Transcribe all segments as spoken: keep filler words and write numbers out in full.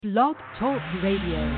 Blog Talk Radio.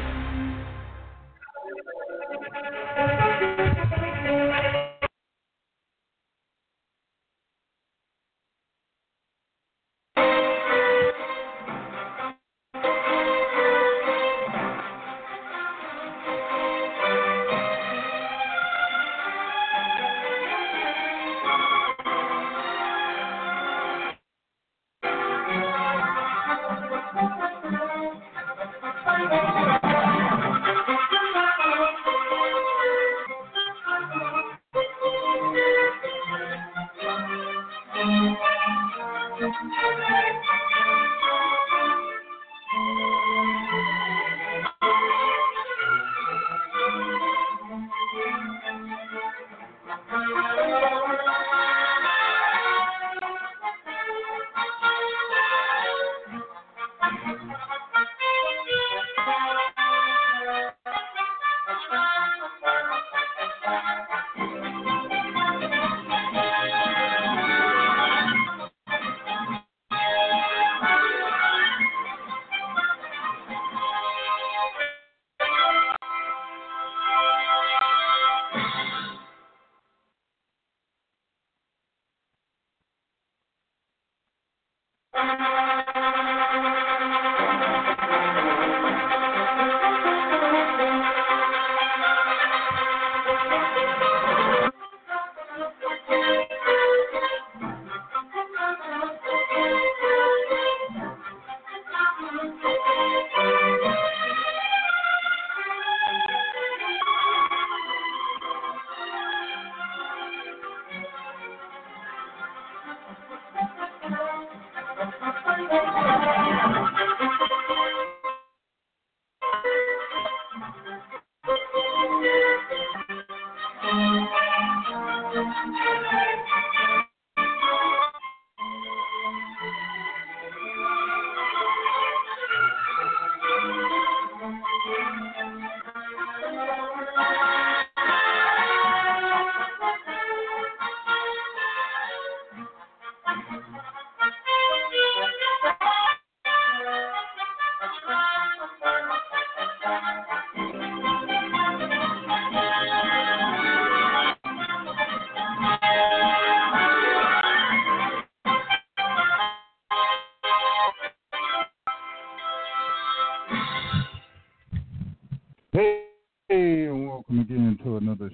Hey, and welcome again to another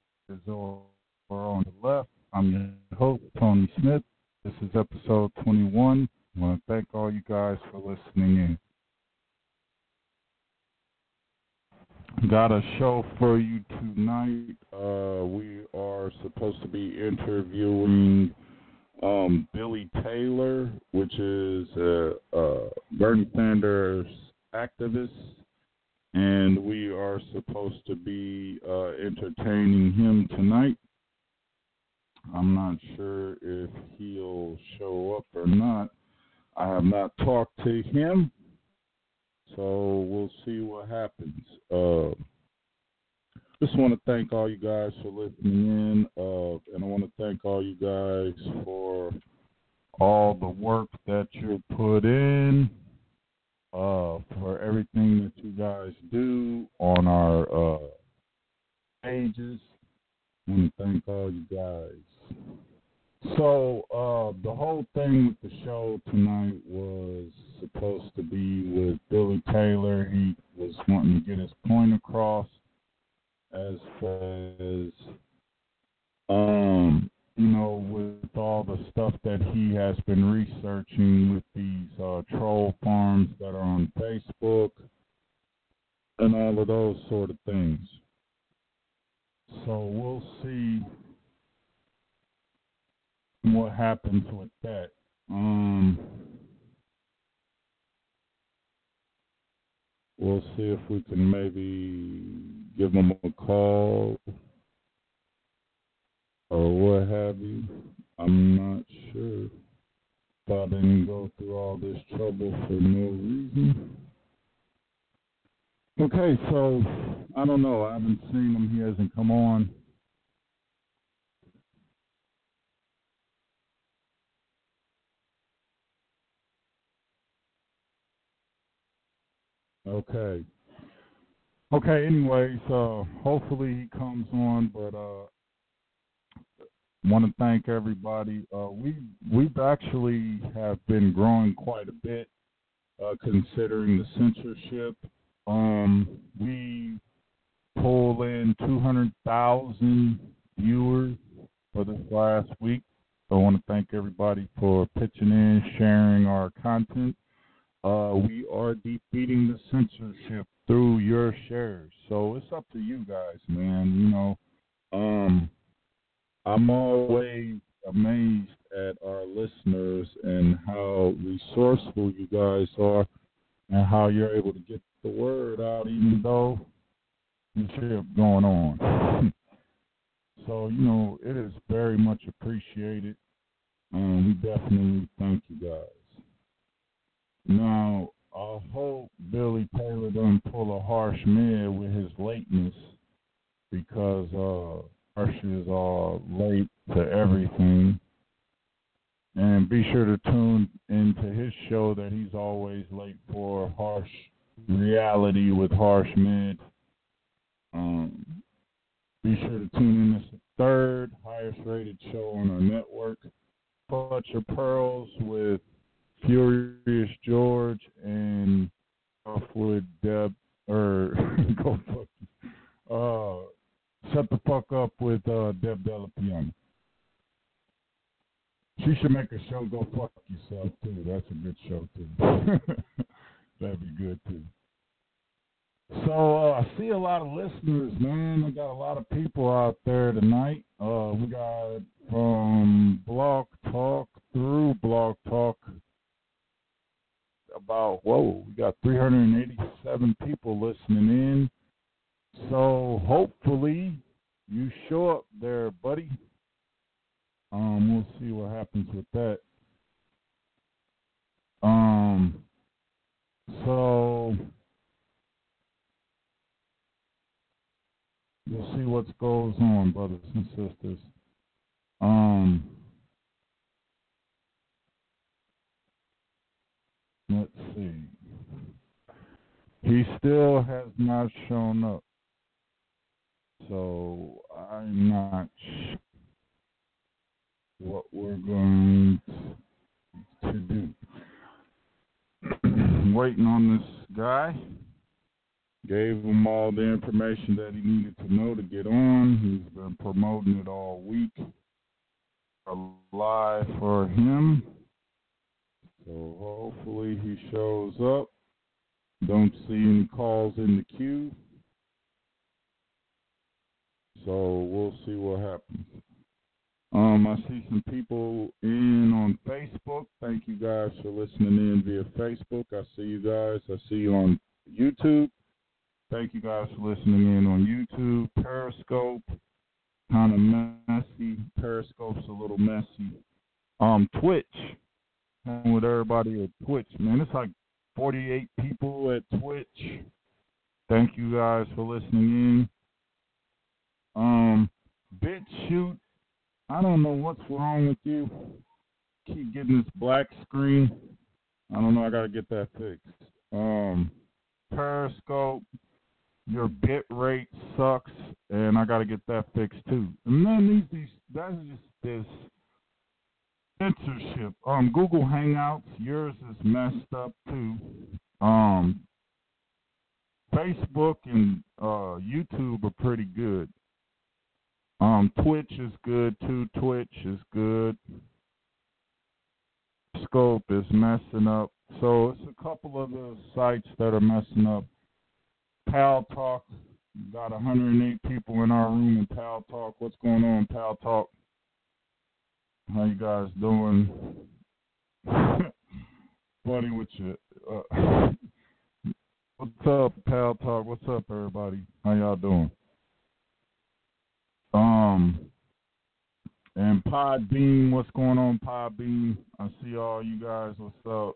show on the left. I'm your host, Tony Smith. This is episode twenty-one. I want to thank all you guys for listening in. Got a show for you tonight. Uh, we are supposed to be interviewing um, Billy Taylor, which is a, a Bernie Sanders activist. And we are supposed to be uh, entertaining him tonight. I'm not sure if he'll show up or not. I have not talked to him, so we'll see what happens. Uh, just want to thank all you guys for listening in, uh, and I want to thank all you guys for all the work that you put in. Uh, for everything that you guys do on our uh, pages. I want to thank all you guys. So, uh, the whole thing with the show tonight was supposed to be with Billy Taylor. He was wanting to get his point across as far as, um, you know, with all the stuff that he has been researching with these uh, troll farms that are on Facebook and all of those sort of things. So we'll see what happens with that. Um, we'll see if we can maybe give him a call or what have you. I'm not sure. Thought I didn't go through all this trouble for no reason. Okay, so I don't know. I haven't seen him. He hasn't come on. Okay. Okay, anyway, so hopefully he comes on, but uh want to thank everybody. Uh we we've actually have been growing quite a bit uh considering the censorship. Um we pull in two hundred thousand viewers for this last week. So I want to thank everybody for pitching in, sharing our content. Uh, we are defeating the censorship through your shares. So it's up to you guys, man. You know, um, I'm always amazed at our listeners and how resourceful you guys are and how you're able to get the word out even though there's shit going on. So, you know, it is very much appreciated. And we definitely thank you guys. Now, I hope Billy Taylor doesn't pull a harsh mid with his lateness because uh, Harsh is all late to everything. And be sure to tune into his show that he's always late for, Harsh Reality with Harsh Mid. Um, be sure to tune in. It's the third highest rated show on our network. Clutch Your Pearls with Furious George and Off-Wood Deb, or go fuck you. Uh, shut the fuck up with uh, Deb Della Piana. She should make a show, Go Fuck Yourself, too. That's a good show, too. That'd be good, too. So uh, I see a lot of listeners, man. I got a lot of people out there tonight. Uh, we got from Blog Talk through Blog Talk about, whoa, we got three hundred eighty-seven people listening in. So hopefully you show up there, buddy. Um, we'll see what happens with that. Um, so we'll see what goes on, brothers and sisters. Um, let's see. He still has not shown up, so I'm not sure what we're going to do. Waiting on this guy. Gave him all the information that he needed to know to get on. He's been promoting it all week. Live for him. So hopefully he shows up. Don't see any calls in the queue. So we'll see what happens. Um, I see some people in on Facebook. Thank you guys for listening in via Facebook. I see you guys. I see you on YouTube. Thank you guys for listening in on YouTube. Periscope, kind of messy. Periscope's a little messy. Um, Twitch, hang with everybody at Twitch. Man, it's like forty-eight people at Twitch. Thank you guys for listening in. Um, BitChute, I don't know what's wrong with you. Keep getting this black screen. I don't know. I gotta get that fixed. Um, Periscope, your bit rate sucks, and I gotta get that fixed too. And then these, these that's just this censorship. Um, Google Hangouts, yours is messed up too. Um, Facebook and uh, YouTube are pretty good. Um, Twitch is good too. Twitch is good. Scope is messing up. So it's a couple of the sites that are messing up. Pal Talk, got one hundred eight people in our room in Pal Talk. What's going on, Pal Talk? How you guys doing? Buddy, with you. Uh, what's up, Pal Talk? What's up, everybody? How y'all doing? Um, and Podbean, what's going on, Podbean? I see all you guys. What's up?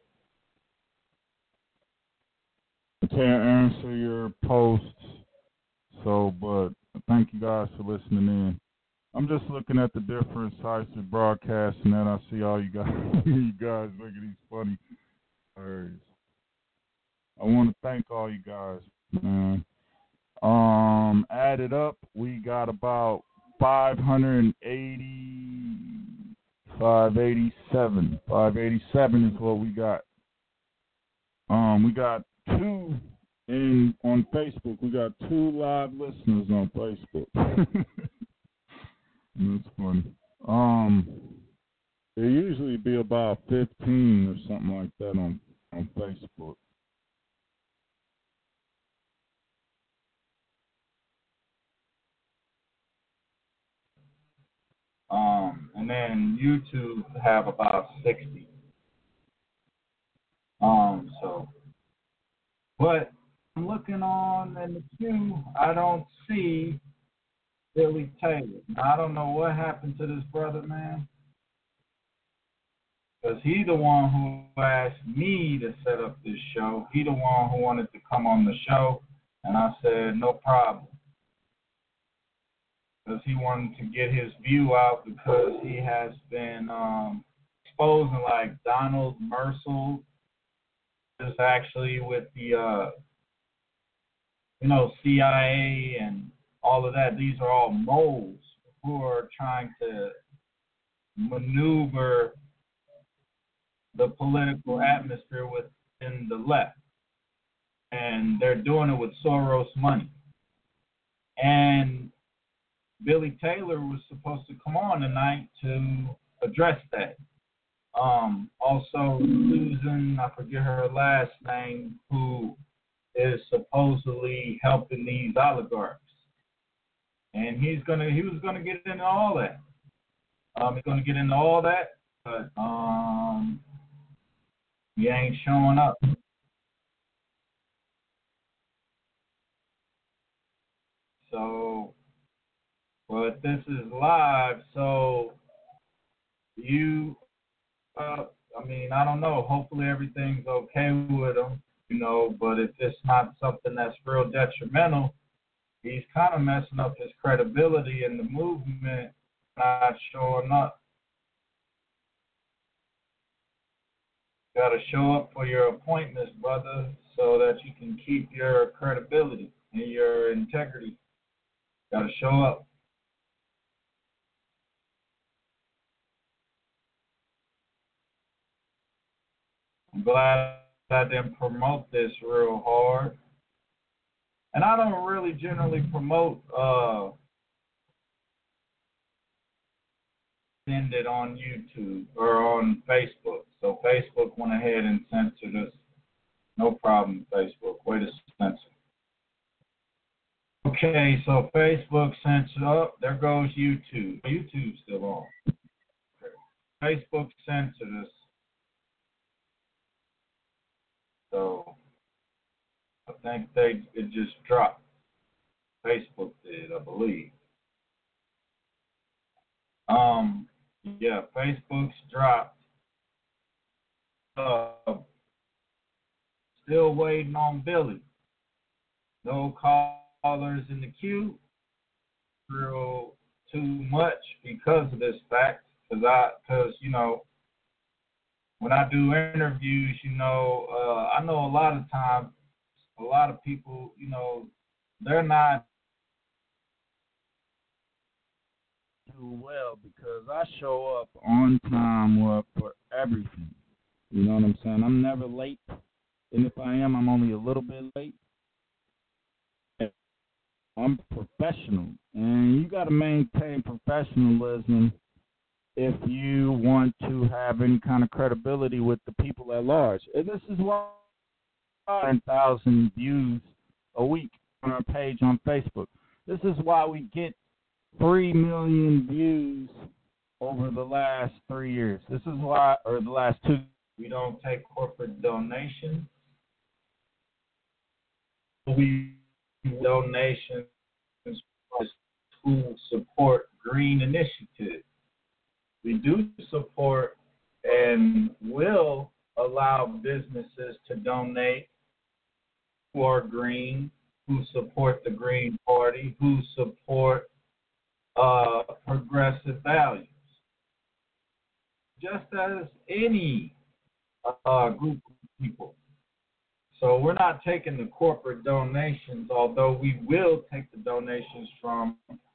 I can't answer your posts, so, but thank you guys for listening in. I'm just looking at the different sites of broadcast, and then I see all you guys. You guys look at these funny words. I want to thank all you guys, man. Um, added up, we got about five hundred eighty, five eighty-seven. five eighty-seven is what we got. Um, we got two in on Facebook. We got two live listeners on Facebook. That's funny. Um, there usually be about fifteen or something like that on, on Facebook. Um, and then YouTube have about sixty. Um, so, but I'm looking on in the queue, I don't see Billy Taylor. I don't know what happened to this brother, man. Because he the one who asked me to set up this show. He the one who wanted to come on the show. And I said, no problem. Because he wanted to get his view out because he has been um, exposing like Donald Mercil is actually with the, uh, you know, C I A and all of that. These are all moles who are trying to maneuver the political atmosphere within the left. And they're doing it with Soros money. And Billy Taylor was supposed to come on tonight to address that. Um, also, Susan, I forget her last name, who is supposedly helping these oligarchs. And he's gonna he was gonna get into all that. Um, he's gonna get into all that, but um he ain't showing up. So, but this is live, so you, uh, I mean, I don't know. Hopefully everything's okay with him, you know, but if it's not something that's real detrimental, he's kind of messing up his credibility in the movement, not showing up. Got to show up for your appointments, brother, so that you can keep your credibility and your integrity. Got to show up. I'm glad I didn't promote this real hard. And I don't really generally promote uh, send it on YouTube or on Facebook. So Facebook went ahead and censored us. No problem, Facebook. Way to censor. Okay, so Facebook censored up. There goes YouTube. YouTube's still on. Okay. Facebook censored us. So I think they it just dropped. Facebook did, I believe. Um, yeah, Facebook's dropped. Uh, still waiting on Billy. No callers in the queue. Real too much because of this fact. Cause I, cause you know, when I do interviews, you know, uh, I know a lot of times, a lot of people, you know, they're not too well because I show up on time work for everything. You know what I'm saying? I'm never late, and if I am, I'm only a little bit late. I'm professional, and you got to maintain professionalism if you want to have any kind of credibility with the people at large. And this is why ten thousand views a week on our page on Facebook. This is why we get three million views over the last three years. This is why, or the last two. We don't take corporate donations. We donations who support green initiatives. We do support and will allow businesses to donate who are green, who support the Green Party, who support uh, progressive values. Just as any uh, group of people. So we're not taking the corporate donations, although we will take the donations from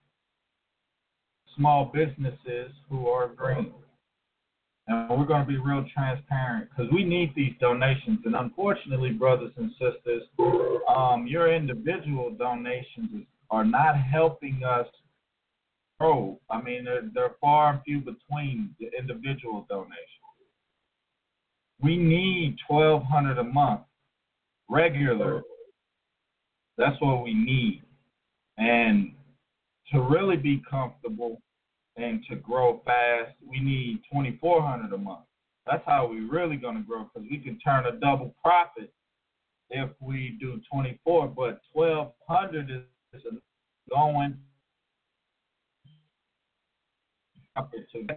small businesses who are green. And we're going to be real transparent because we need these donations. And unfortunately, brothers and sisters, um, your individual donations are not helping us grow. I mean, they're, they're far and few between the individual donations. We need twelve hundred dollars a month regular. That's what we need. And to really be comfortable and to grow fast, we need twenty-four hundred dollars a month. That's how we really going to grow, because we can turn a double profit if we do twenty-four, but twelve hundred dollars is going to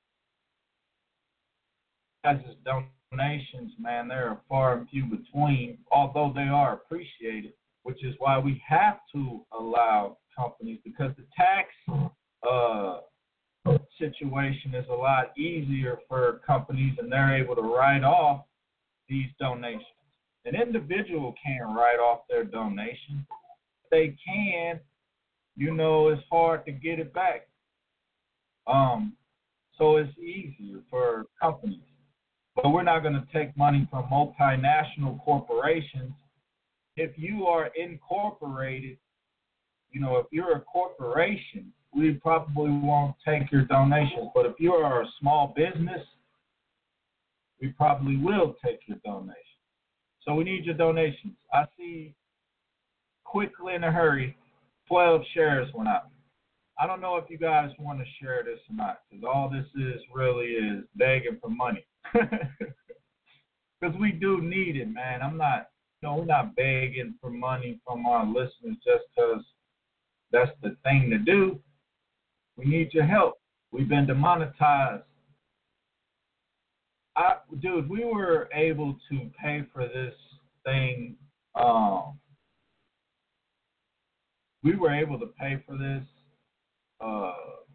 guys' donations, man. They are far and few between, although they are appreciated, which is why we have to allow companies, because the tax uh, situation is a lot easier for companies, and they're able to write off these donations. An individual can't write off their donation. If they can, you know, it's hard to get it back. Um, so it's easier for companies. But we're not going to take money from multinational corporations. If you are incorporated, you know, if you're a corporation, we probably won't take your donations. But if you are a small business, we probably will take your donations. So we need your donations. I see quickly in a hurry, twelve shares went out. I don't know if you guys want to share this or not, because all this is really is begging for money. Because we do need it, man. I'm not, you know, we're not begging for money from our listeners just because that's the thing to do. We need your help. We've been demonetized. I, dude, we were able to pay for this thing. Um, we were able to pay for this uh,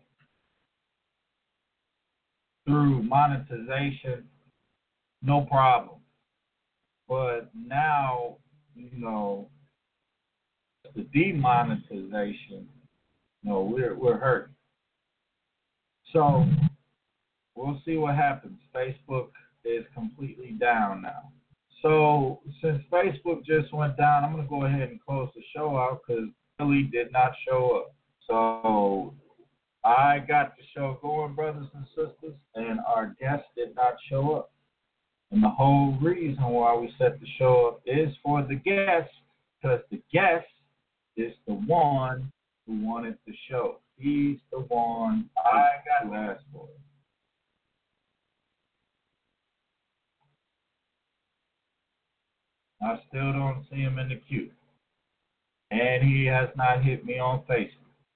through monetization, no problem. But now, you know, the demonetization, you know, we're we're hurting. So we'll see what happens. Facebook is completely down now. So since Facebook just went down, I'm going to go ahead and close the show out because Billy did not show up. So I got the show going, brothers and sisters, and our guest did not show up. And the whole reason why we set the show up is for the guest, because the guest is the one who wanted the show. He's the one I got to ask for it. I still don't see him in the queue. And he has not hit me on Facebook.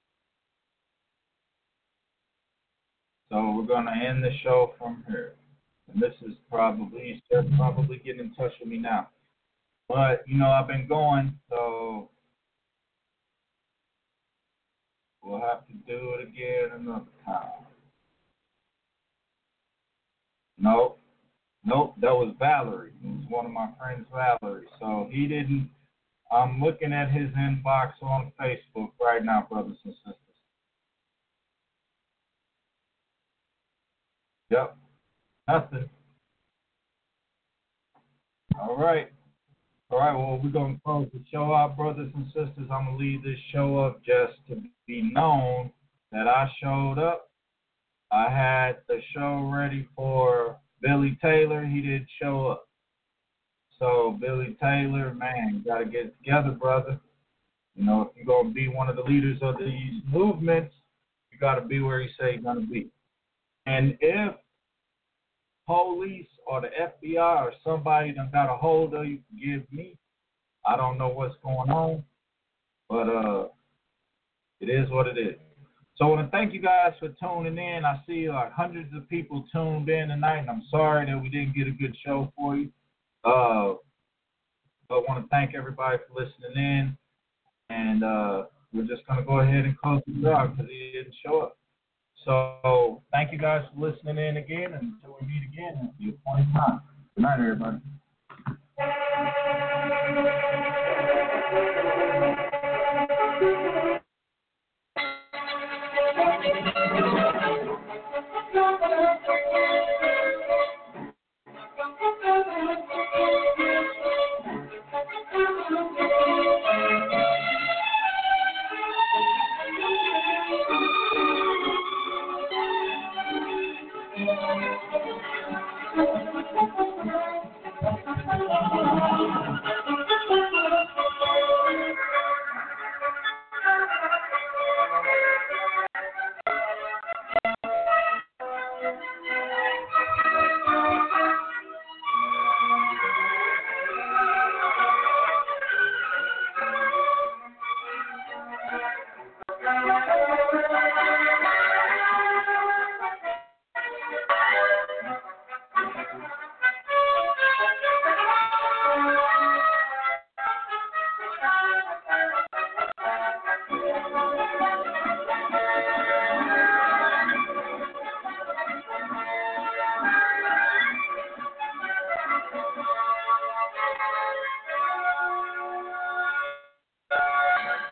So we're going to end the show from here. And this is probably, they're probably getting in touch with me now. But, you know, I've been going, so we'll have to do it again another time. Nope. Nope, that was Valerie. It was one of my friends, Valerie. So he didn't, I'm looking at his inbox on Facebook right now, brothers and sisters. Yep, nothing. All right. All right, well, we're going to close the show out, brothers and sisters. I'm going to leave this show up just to be known that I showed up. I had the show ready for Billy Taylor. He didn't show up. So, Billy Taylor, man, you got to get together, brother. You know, if you're going to be one of the leaders of these movements, you got to be where you say you're going to be. And if police or the F B I or somebody done got a hold of you, forgive me. I don't know what's going on, but uh, it is what it is. So I want to thank you guys for tuning in. I see like hundreds of people tuned in tonight, and I'm sorry that we didn't get a good show for you. Uh, but I want to thank everybody for listening in, and uh, we're just going to go ahead and close the show because he didn't show up. So thank you guys for listening in again, and until we meet again, at the appointed time. Good night, everybody.